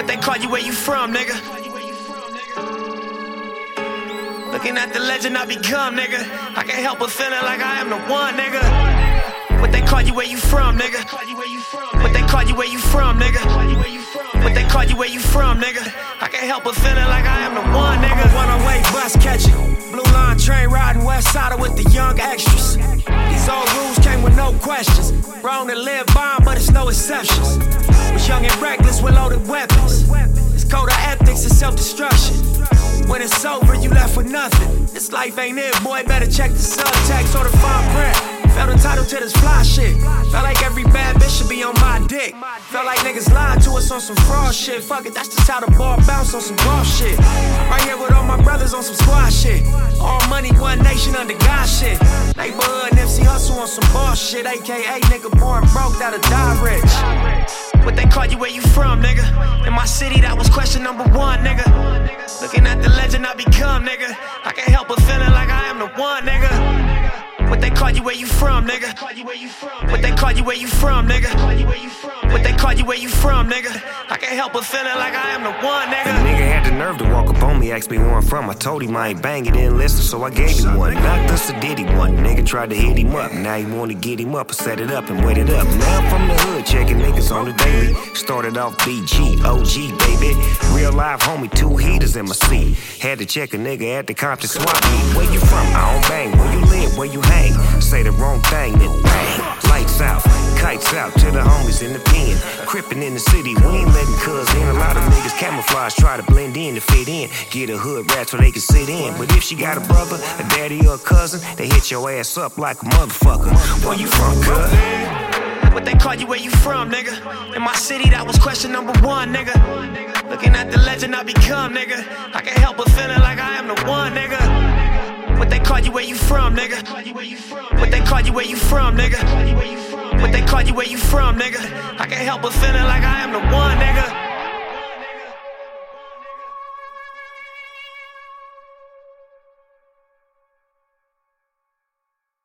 What they call you, where you from, nigga? Looking at the legend I become, nigga. I can't help but feeling like I am the one, nigga. What they call you, where you from, nigga? What they call you, where you from, nigga? What they call you, where you from, nigga? I can't help but feeling like I am the one, nigga. One-way bus catching, blue line train riding west side with the young extras. These old rules came with no questions. Wrong to live by, but it's no exceptions. Was young and reckless with loaded weapons. It's code of ethics and self-destruction. When it's over, you left with nothing. This life ain't it, boy, better check the subtext or the fine print. Felt entitled to this fly shit. Felt like every bad bitch should be on my dick. Felt like niggas lied to us on some fraud shit. Fuck it, that's just how the ball bounce on some golf shit. Right here with all my brothers on some squad shit. All money, one nation under God shit. Neighborhood Nipsey Hustle on some boss shit. AKA nigga born broke, that'll die rich. What they call you, where you from, nigga? In my city, that was question number one, nigga. Looking at the legend I become, nigga. I can't help but feeling like I am the one, nigga. What they call you, where you from, nigga? What they call you, where you from, nigga? What they call you, where you from, nigga? I can't help but feeling like I am the one, nigga. The nigga had the nerve to walk up on me, ask me where I'm from. I told him I ain't bang, he didn't listen, so I gave him one. Knocked us a diddy one. Nigga tried to hit him up. Now he wanna get him up and set it up and wet it up. Now I'm from the hood, checking niggas on the daily. Started off BG, OG, baby. Real live homie, 2 heaters in my seat. Had to check a nigga at the Compton swap meet. Where you from? I don't bang. Where you live? Where you hang? Say the wrong thing, then bang. Lights out, kites out to the homies in the pen. Crippin' in the city, we ain't letting cuz in. A lot of niggas camouflage, try to blend in to fit in. Get a hood rat so they can sit in. But if she got a brother, a daddy, or a cousin, they hit your ass up like a motherfucker. Where you from, cuz? What they call you, where you from, nigga? In my city, that was question number one, nigga. Looking at the legend I become, nigga. I can't help but feeling like I am the one, nigga. What they call you, where you from, nigga? What they call you, where you from, nigga? What they call you, where you from, nigga? I can't help but feeling like I am the one, nigga.